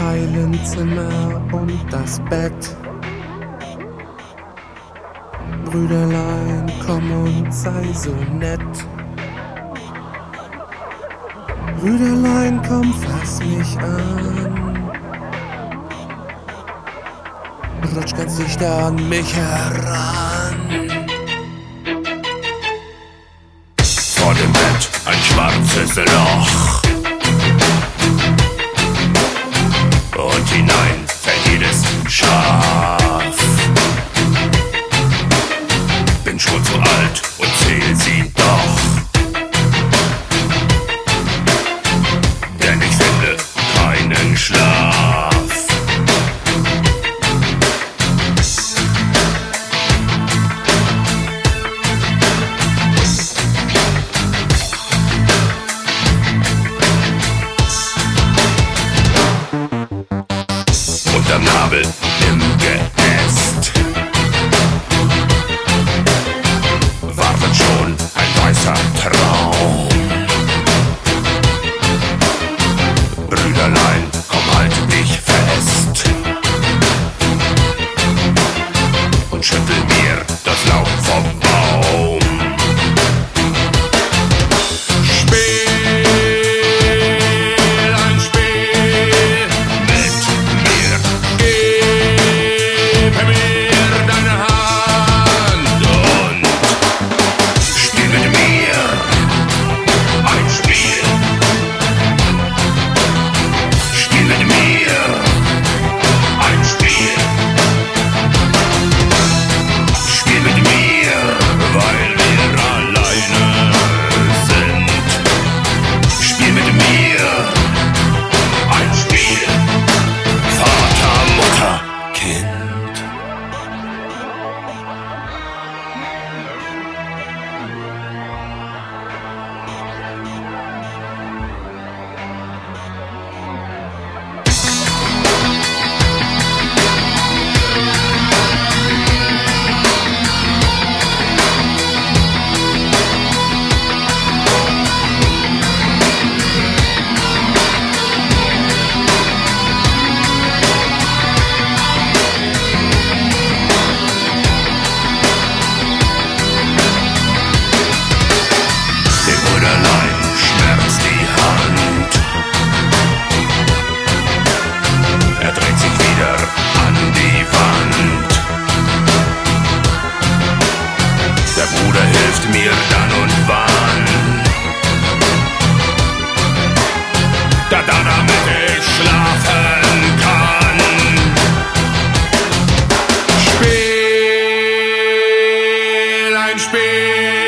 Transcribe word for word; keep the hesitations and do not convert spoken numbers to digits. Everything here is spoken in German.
heilen Zimmer und das Bett. Brüderlein, komm und sei so nett. Brüderlein, komm, fass mich an. Rutsch ganz dichter an mich heran. Vor dem Bett ein schwarzes Loch. Und hinein fällt jedes Schaf. Bin schon zu alt und zähl sie doch. Denn ich finde keinen Schlaf. Unterm Nabel im Geäst wartet schon ein weißer Traum. Brüderlein, komm, halt dich fest und schüttel mir das Laub vom Baum. Hilft mir dann und wann, da, da, damit ich schlafen kann. Spiel ein Spiel.